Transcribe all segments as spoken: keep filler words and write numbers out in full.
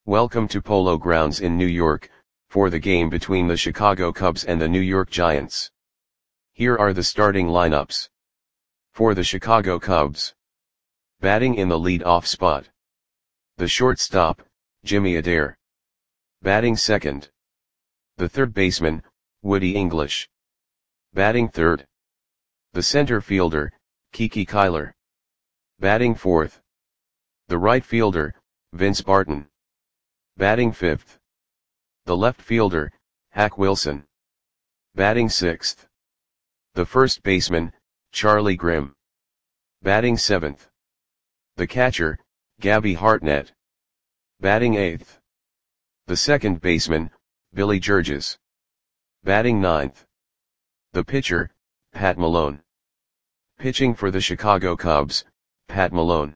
Welcome to Polo Grounds in New York, for the game between the Chicago Cubs and the New York Giants. Here are the starting lineups. For the Chicago Cubs. Batting in the lead-off spot. The shortstop, Jimmy Adair. Batting second. The third baseman, Woody English. Batting third. The center fielder, Kiki Kyler. Batting fourth. The right fielder, Vince Barton. Batting fifth. The left fielder, Hack Wilson. Batting sixth. The first baseman, Charlie Grimm. Batting seventh. The catcher, Gabby Hartnett. Batting eighth. The second baseman, Billy Georges. Batting ninth. The pitcher, Pat Malone. Pitching for the Chicago Cubs, Pat Malone.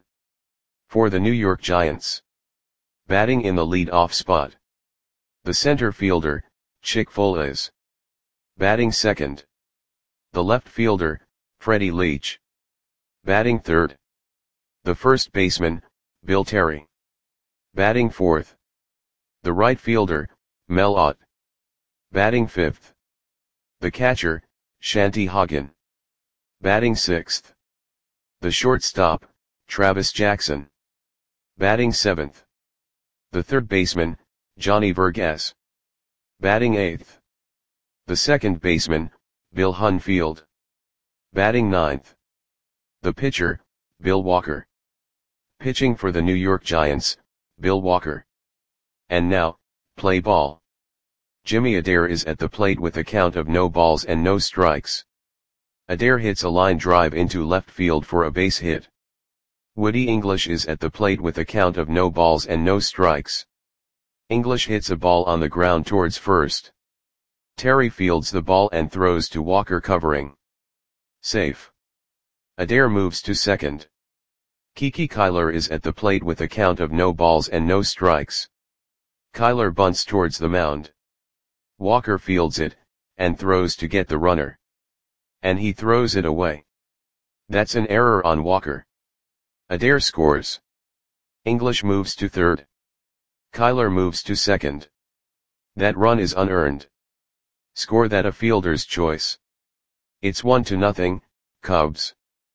For the New York Giants. Batting in the lead-off spot. The center fielder, Chick Foales. Batting second. The left fielder, Freddie Leach. Batting third. The first baseman, Bill Terry. Batting fourth. The right fielder, Mel Ott. Batting fifth. The catcher, Shanty Hagen. Batting sixth. The shortstop, Travis Jackson. Batting seventh. The third baseman, Johnny Vergas. Batting eighth. The second baseman, Bill Hunfield. Batting ninth. The pitcher, Bill Walker. Pitching for the New York Giants, Bill Walker. And now, play ball. Jimmy Adair is at the plate with a count of no balls and no strikes. Adair hits a line drive into left field for a base hit. Woody English is at the plate with a count of no balls and no strikes. English hits a ball on the ground towards first. Terry fields the ball and throws to Walker covering. Safe. Adair moves to second. Kiki Kyler is at the plate with a count of no balls and no strikes. Kyler bunts towards the mound. Walker fields it, and throws to get the runner. And he throws it away. That's an error on Walker. Adair scores. English moves to third. Kyler moves to second. That run is unearned. Score that a fielder's choice. It's one to nothing, Cubs.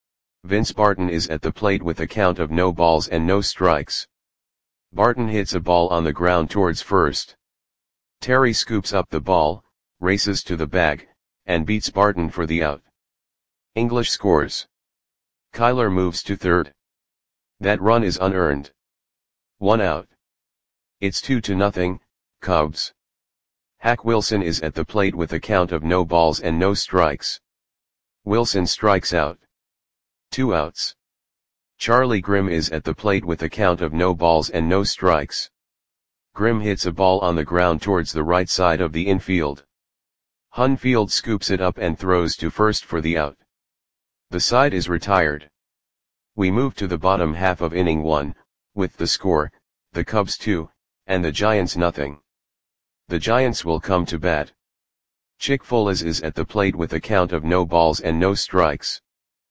Vince Barton is at the plate with a count of no balls and no strikes. Barton hits a ball on the ground towards first. Terry scoops up the ball, races to the bag, and beats Barton for the out. English scores. Kyler moves to third. That run is unearned. One out. It's two to nothing, Cubs. Hack Wilson is at the plate with a count of no balls and no strikes. Wilson strikes out. Two outs. Charlie Grimm is at the plate with a count of no balls and no strikes. Grimm hits a ball on the ground towards the right side of the infield. Hunfield scoops it up and throws to first for the out. The side is retired. We move to the bottom half of inning one, with the score, the Cubs two, and the Giants nothing. The Giants will come to bat. Chick Foales is at the plate with a count of no balls and no strikes.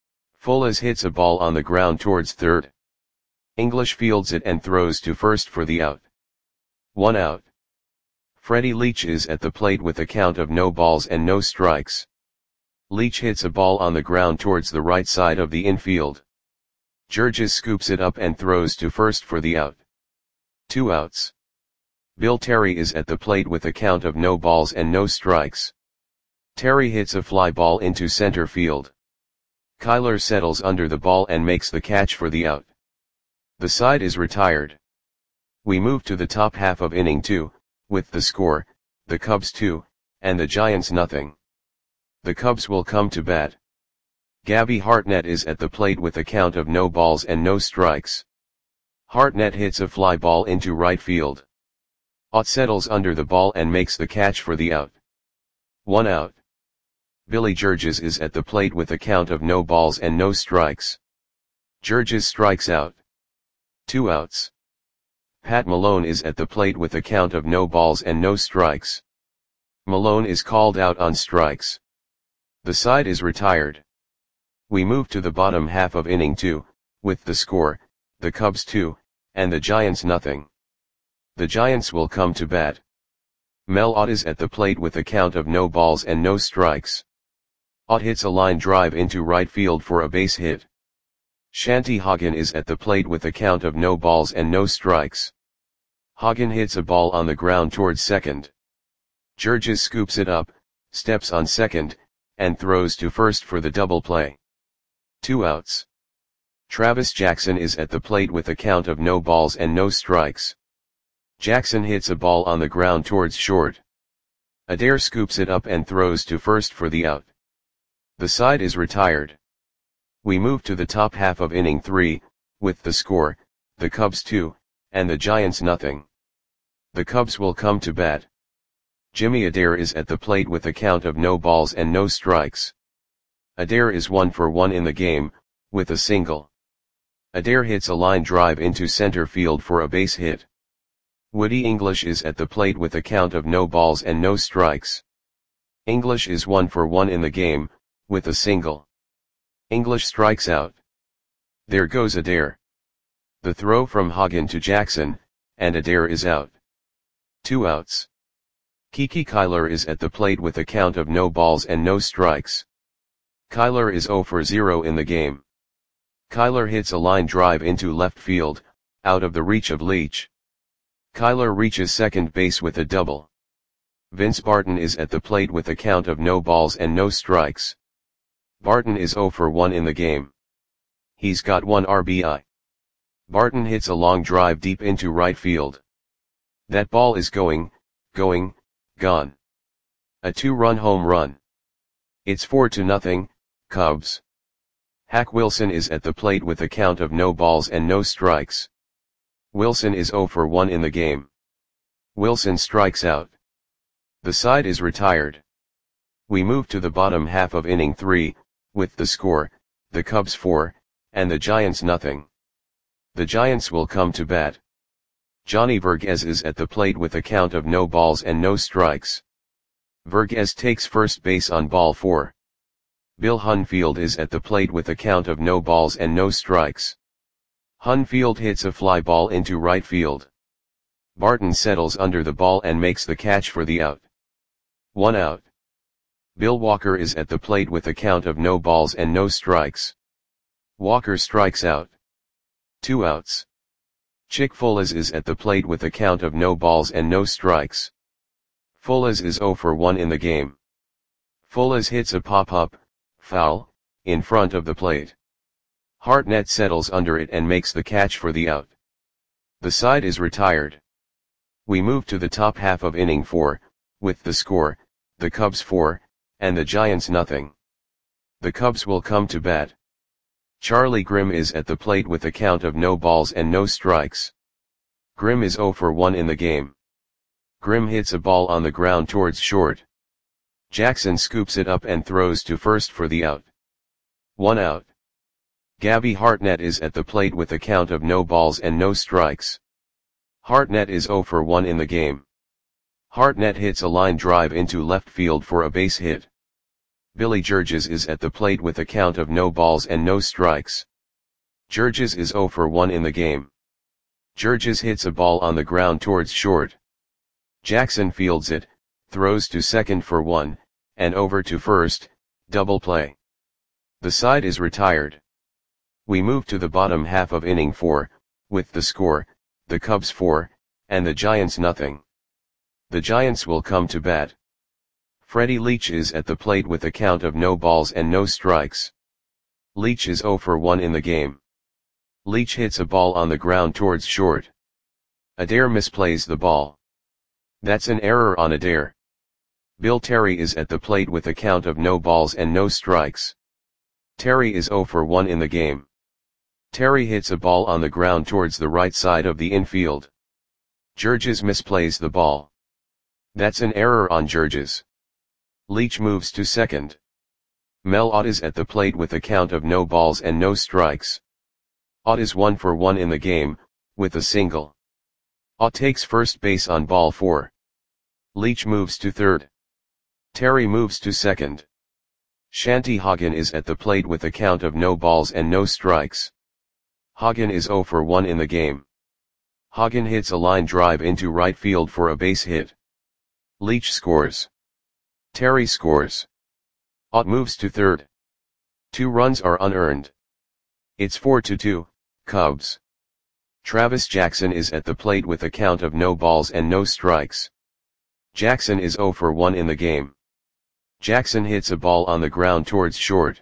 Foales hits a ball on the ground towards third. English fields it and throws to first for the out. One out. Freddie Leach is at the plate with a count of no balls and no strikes. Leach hits a ball on the ground towards the right side of the infield. Georges scoops it up and throws to first for the out. Two outs. Bill Terry is at the plate with a count of no balls and no strikes. Terry hits a fly ball into center field. Kyler settles under the ball and makes the catch for the out. The side is retired. We move to the top half of inning two, with the score, the Cubs two, and the Giants nothing. The Cubs will come to bat. Gabby Hartnett is at the plate with a count of no balls and no strikes. Hartnett hits a fly ball into right field. Ott settles under the ball and makes the catch for the out. One out. Billy Georges is at the plate with a count of no balls and no strikes. Georges strikes out. Two outs. Pat Malone is at the plate with a count of no balls and no strikes. Malone is called out on strikes. The side is retired. We move to the bottom half of inning two, with the score, the Cubs two, and the Giants nothing. The Giants will come to bat. Mel Ott is at the plate with a count of no balls and no strikes. Ott hits a line drive into right field for a base hit. Shanti Hagen is at the plate with a count of no balls and no strikes. Hagen hits a ball on the ground towards second. Georges scoops it up, steps on second, and throws to first for the double play. Two outs. Travis Jackson is at the plate with a count of no balls and no strikes. Jackson hits a ball on the ground towards short. Adair scoops it up and throws to first for the out. The side is retired. We move to the top half of inning three, with the score, the Cubs two, and the Giants nothing. The Cubs will come to bat. Jimmy Adair is at the plate with a count of no balls and no strikes. Adair is one for one in the game, with a single. Adair hits a line drive into center field for a base hit. Woody English is at the plate with a count of no balls and no strikes. English is one for one in the game, with a single. English strikes out. There goes Adair. The throw from Hagen to Jackson, and Adair is out. Two outs. Kiki Kyler is at the plate with a count of no balls and no strikes. Kyler is zero for zero in the game. Kyler hits a line drive into left field, out of the reach of Leach. Kyler reaches second base with a double. Vince Barton is at the plate with a count of no balls and no strikes. Barton is zero for one in the game. He's got one R B I. Barton hits a long drive deep into right field. That ball is going, going, gone. A two-run home run. It's four to nothing, Cubs. Hack Wilson is at the plate with a count of no balls and no strikes. Wilson is zero for one in the game. Wilson strikes out. The side is retired. We move to the bottom half of inning three, with the score, the Cubs four, and the Giants nothing. The Giants will come to bat. Johnny Verghese is at the plate with a count of no balls and no strikes. Verghese takes first base on ball four. Bill Hunfield is at the plate with a count of no balls and no strikes. Hunfield hits a fly ball into right field. Barton settles under the ball and makes the catch for the out. One out. Bill Walker is at the plate with a count of no balls and no strikes. Walker strikes out. Two outs. Chick Fullers is at the plate with a count of no balls and no strikes. Fullers is zero for one in the game. Fullers hits a pop-up, foul, in front of the plate. Hartnett settles under it and makes the catch for the out. The side is retired. We move to the top half of inning four, with the score, the Cubs four, and the Giants nothing. The Cubs will come to bat. Charlie Grimm is at the plate with a count of no balls and no strikes. Grimm is zero for one in the game. Grimm hits a ball on the ground towards short. Jackson scoops it up and throws to first for the out. One out. Gabby Hartnett is at the plate with a count of no balls and no strikes. Hartnett is zero for one in the game. Hartnett hits a line drive into left field for a base hit. Billy Georges is at the plate with a count of no balls and no strikes. Georges is zero for one in the game. Georges hits a ball on the ground towards short. Jackson fields it, throws to second for one, and over to first, double play. The side is retired. We move to the bottom half of inning four, with the score, the Cubs four, and the Giants nothing. The Giants will come to bat. Freddie Leach is at the plate with a count of no balls and no strikes. Leach is zero for one in the game. Leach hits a ball on the ground towards short. Adair misplays the ball. That's an error on Adair. Bill Terry is at the plate with a count of no balls and no strikes. Terry is zero for one in the game. Terry hits a ball on the ground towards the right side of the infield. Georges misplays the ball. That's an error on Georges. Leach moves to second. Mel Ott is at the plate with a count of no balls and no strikes. Ott is one for one in the game, with a single. Ott takes first base on ball four. Leach moves to third. Terry moves to second. Shanti Hagen is at the plate with a count of no balls and no strikes. Hagen is zero for one in the game. Hagen hits a line drive into right field for a base hit. Leach scores. Terry scores. Ott moves to third. Two runs are unearned. It's four to two, Cubs. Travis Jackson is at the plate with a count of no balls and no strikes. Jackson is zero for one in the game. Jackson hits a ball on the ground towards short.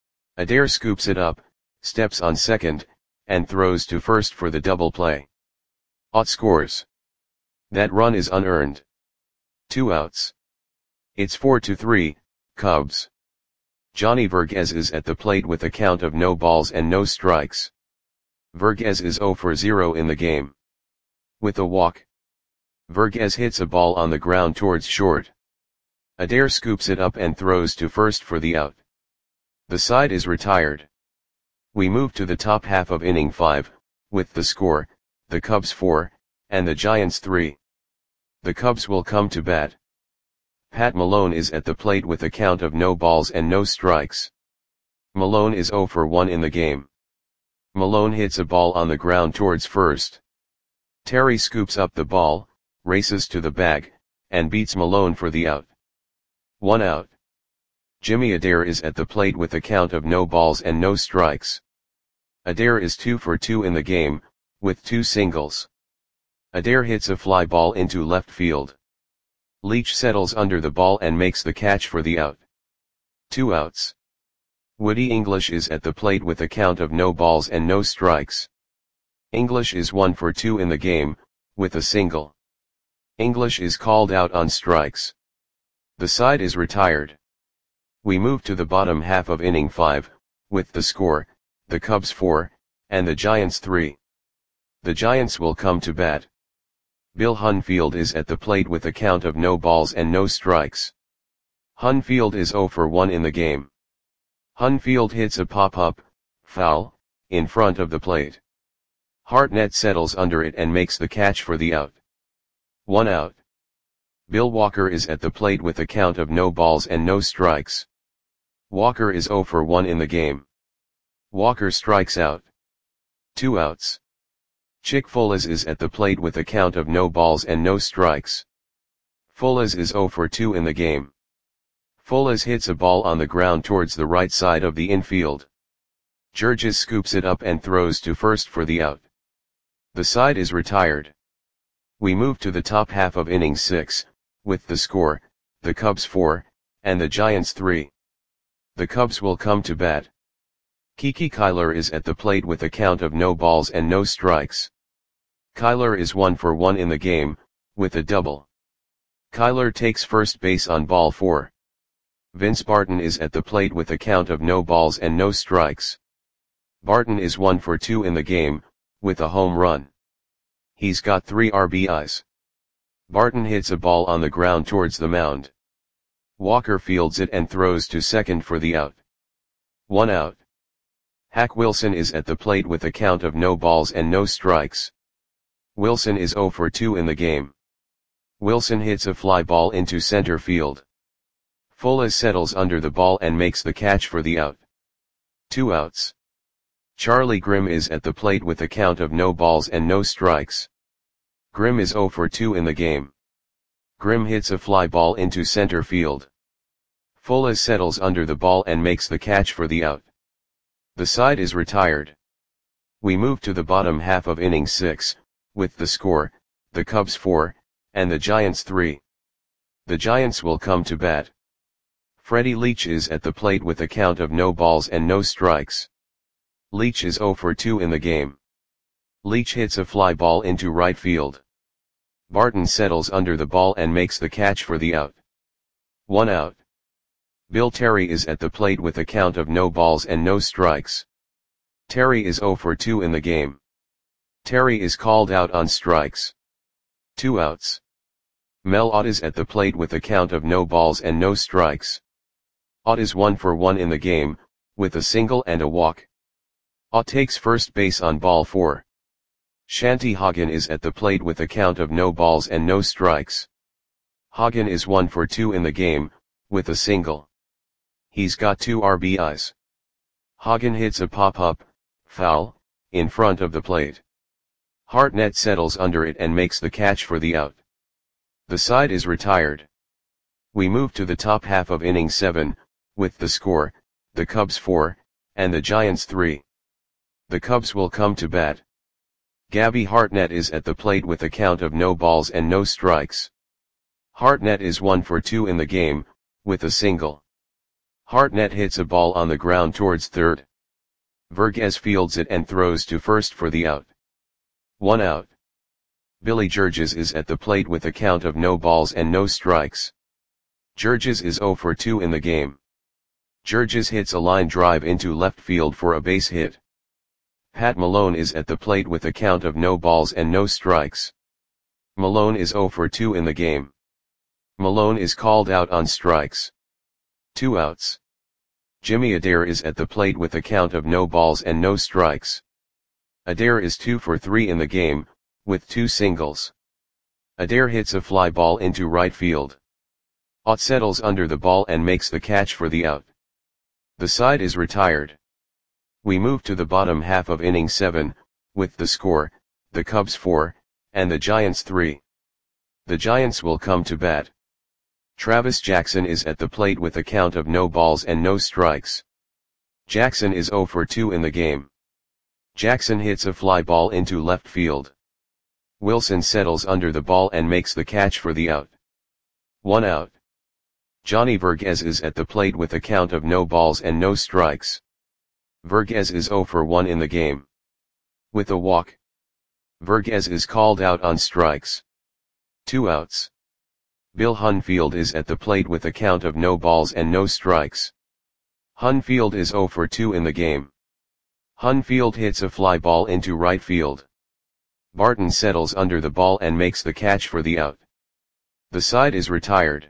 Adair scoops it up, steps on second, and throws to first for the double play. Ott scores. That run is unearned. Two outs. It's four to three, Cubs. Johnny Verghese is at the plate with a count of no balls and no strikes. Verghese is zero for zero in the game. With a walk. Verghese hits a ball on the ground towards short. Adair scoops it up and throws to first for the out. The side is retired. We move to the top half of inning five, with the score, the Cubs four, and the Giants three. The Cubs will come to bat. Pat Malone is at the plate with a count of no balls and no strikes. Malone is zero for one in the game. Malone hits a ball on the ground towards first. Terry scoops up the ball, races to the bag, and beats Malone for the out. One out. Jimmy Adair is at the plate with a count of no balls and no strikes. Adair is two for two in the game, with two singles. Adair hits a fly ball into left field. Leach settles under the ball and makes the catch for the out. Two outs. Woody English is at the plate with a count of no balls and no strikes. English is one for two in the game, with a single. English is called out on strikes. The side is retired. We move to the bottom half of inning five, with the score, the Cubs four, and the Giants three. The Giants will come to bat. Bill Hunfield is at the plate with a count of no balls and no strikes. Hunfield is zero for one in the game. Hunfield hits a pop-up, foul, in front of the plate. Hartnett settles under it and makes the catch for the out. One out. Bill Walker is at the plate with a count of no balls and no strikes. Walker is zero for one in the game. Walker strikes out. Two outs. Chick Foles is at the plate with a count of no balls and no strikes. Foles is zero for two in the game. Foles hits a ball on the ground towards the right side of the infield. Georges scoops it up and throws to first for the out. The side is retired. We move to the top half of inning six, with the score, the Cubs four, and the Giants three. The Cubs will come to bat. Kiki Kyler is at the plate with a count of no balls and no strikes. Kyler is one for one in the game, with a double. Kyler takes first base on ball four. Vince Barton is at the plate with a count of no balls and no strikes. Barton is one for two in the game, with a home run. He's got three R B Is. Barton hits a ball on the ground towards the mound. Walker fields it and throws to second for the out. One out. Hack Wilson is at the plate with a count of no balls and no strikes. Wilson is zero for two in the game. Wilson hits a fly ball into center field. Foles settles under the ball and makes the catch for the out. Two outs. Charlie Grimm is at the plate with a count of no balls and no strikes. Grimm is zero for two in the game. Grimm hits a fly ball into center field. Foles settles under the ball and makes the catch for the out. The side is retired. We move to the bottom half of inning six, with the score, the Cubs four, and the Giants three. The Giants will come to bat. Freddie Leach is at the plate with a count of no balls and no strikes. Leach is zero for two in the game. Leach hits a fly ball into right field. Barton settles under the ball and makes the catch for the out. One out. Bill Terry is at the plate with a count of no balls and no strikes. Terry is zero for two in the game. Terry is called out on strikes. Two outs. Mel Ott is at the plate with a count of no balls and no strikes. Ott is one for one in the game, with a single and a walk. Ott takes first base on ball four. Shanty Hagen is at the plate with a count of no balls and no strikes. Hagen is one for two in the game, with a single. He's got two R B Is. Hagen hits a pop-up, foul, in front of the plate. Hartnett settles under it and makes the catch for the out. The side is retired. We move to the top half of inning seven, with the score, the Cubs four, and the Giants three. The Cubs will come to bat. Gabby Hartnett is at the plate with a count of no balls and no strikes. Hartnett is one for two in the game, with a single. Hartnett hits a ball on the ground towards third. Vergez fields it and throws to first for the out. One out. Billy Georges is at the plate with a count of no balls and no strikes. Georges is zero for two in the game. Georges hits a line drive into left field for a base hit. Pat Malone is at the plate with a count of no balls and no strikes. Malone is zero for two in the game. Malone is called out on strikes. Two outs. Jimmy Adair is at the plate with a count of no balls and no strikes. Adair is two for three in the game, with two singles. Adair hits a fly ball into right field. Ott settles under the ball and makes the catch for the out. The side is retired. We move to the bottom half of inning seven, with the score, the Cubs four, and the Giants three. The Giants will come to bat. Travis Jackson is at the plate with a count of no balls and no strikes. Jackson is zero for two in the game. Jackson hits a fly ball into left field. Wilson settles under the ball and makes the catch for the out. One out. Johnny Vergez is at the plate with a count of no balls and no strikes. Vergez is zero for one in the game. With a walk. Vergez is called out on strikes. Two outs. Bill Hunfield is at the plate with a count of no balls and no strikes. Hunfield is zero for two in the game. Hunfield hits a fly ball into right field. Barton settles under the ball and makes the catch for the out. The side is retired.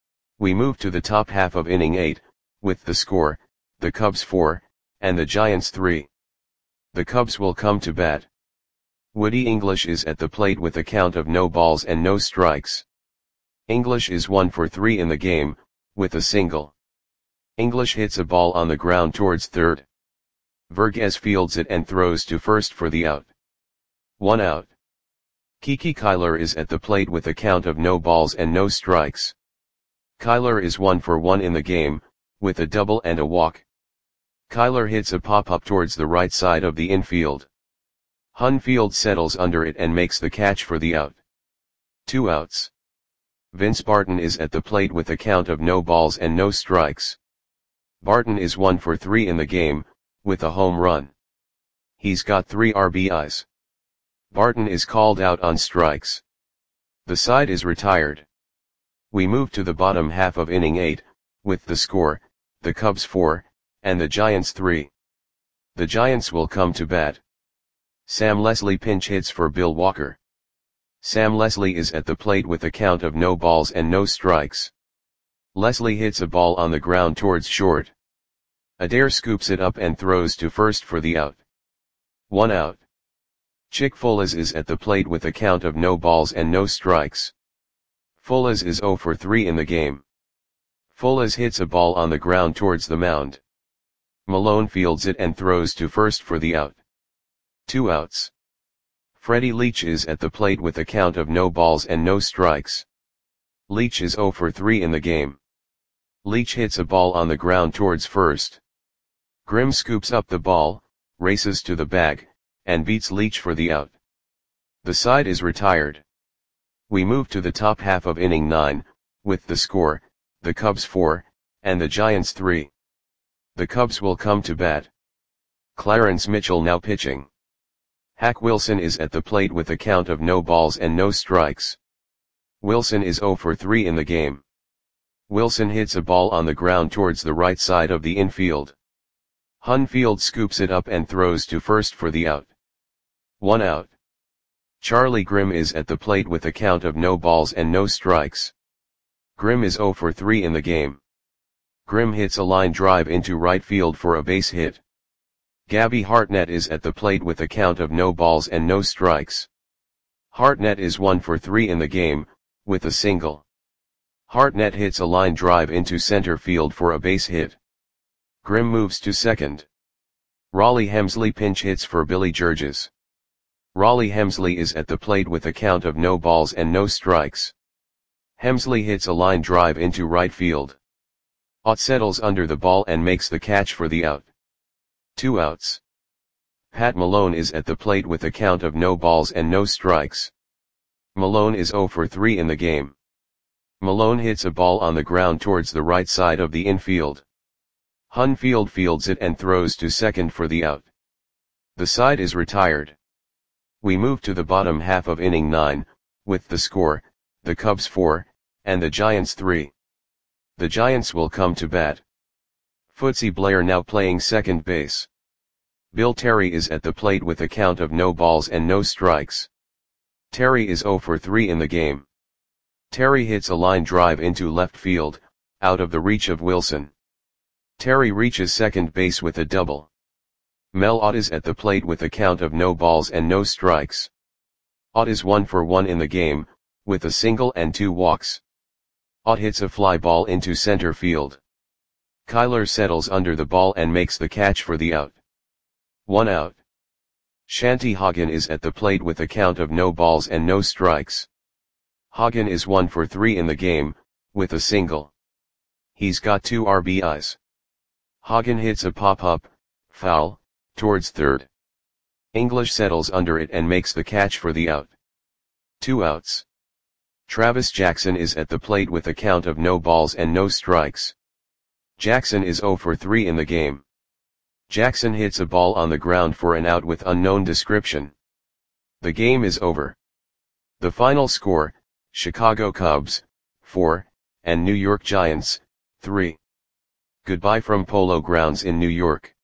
We move to the top half of inning eight, with the score, the Cubs four, and the Giants three. The Cubs will come to bat. Woody English is at the plate with a count of no balls and no strikes. English is one for three in the game, with a single. English hits a ball on the ground towards third. Vergez fields it and throws to first for the out. One out. Kiki Kyler is at the plate with a count of no balls and no strikes. Kyler is one for one in the game, with a double and a walk. Kyler hits a pop-up towards the right side of the infield. Hunfield settles under it and makes the catch for the out. Two outs. Vince Barton is at the plate with a count of no balls and no strikes. Barton is one for three in the game, with a home run. He's got three R B Is. Barton is called out on strikes. The side is retired. We move to the bottom half of inning eight, with the score, the Cubs four, and the Giants three. The Giants will come to bat. Sam Leslie pinch hits for Bill Walker. Sam Leslie is at the plate with a count of no balls and no strikes. Leslie hits a ball on the ground towards short. Adair scoops it up and throws to first for the out. One out. Chick Folas is at the plate with a count of no balls and no strikes. Folas is zero for three in the game. Folas hits a ball on the ground towards the mound. Malone fields it and throws to first for the out. Two outs. Freddie Leach is at the plate with a count of no balls and no strikes. Leach is zero for three in the game. Leach hits a ball on the ground towards first. Grimm scoops up the ball, races to the bag, and beats Leach for the out. The side is retired. We move to the top half of inning nine, with the score, the Cubs four, and the Giants three. The Cubs will come to bat. Clarence Mitchell now pitching. Hack Wilson is at the plate with a count of no balls and no strikes. Wilson is zero for three in the game. Wilson hits a ball on the ground towards the right side of the infield. Hunfield scoops it up and throws to first for the out. One out. Charlie Grimm is at the plate with a count of no balls and no strikes. Grimm is zero for three in the game. Grimm hits a line drive into right field for a base hit. Gabby Hartnett is at the plate with a count of no balls and no strikes. Hartnett is one for three in the game, with a single. Hartnett hits a line drive into center field for a base hit. Grimm moves to second. Raleigh Hemsley pinch hits for Billy Georges. Raleigh Hemsley is at the plate with a count of no balls and no strikes. Hemsley hits a line drive into right field. Ott settles under the ball and makes the catch for the out. Two outs. Pat Malone is at the plate with a count of no balls and no strikes. Malone is oh for three in the game. Malone hits a ball on the ground towards the right side of the infield. Hunfield fields it and throws to second for the out. The side is retired. We move to the bottom half of inning nine, with the score, the Cubs four, and the Giants three. The Giants will come to bat. Footsy Blair now playing second base. Bill Terry is at the plate with a count of no balls and no strikes. Terry is oh for three in the game. Terry hits a line drive into left field, out of the reach of Wilson. Terry reaches second base with a double. Mel Ott is at the plate with a count of no balls and no strikes. Ott is one for one in the game, with a single and two walks. Ott hits a fly ball into center field. Kyler settles under the ball and makes the catch for the out. One out. Shanty Hagen is at the plate with a count of no balls and no strikes. Hagen is one for three in the game, with a single. He's got two R B Is. Hagen hits a pop-up, foul, towards third. English settles under it and makes the catch for the out. Two outs. Travis Jackson is at the plate with a count of no balls and no strikes. Jackson is oh for three in the game. Jackson hits a ball on the ground for an out with unknown description. The game is over. The final score, Chicago Cubs, four, and New York Giants, three. Goodbye from Polo Grounds in New York.